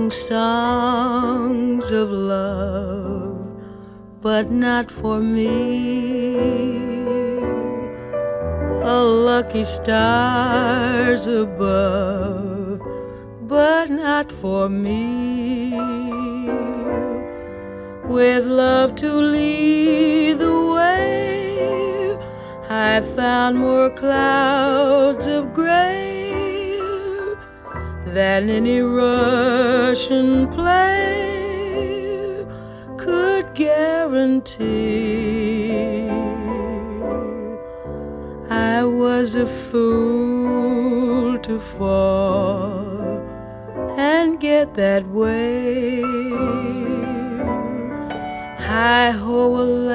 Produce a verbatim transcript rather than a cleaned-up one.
sing songs of love, but not for me. A lucky stars above, but not for me. With love to lead the way, I found more clouds of gray than any Russian play could guarantee. I was a fool to fall and get that way. Hi-ho,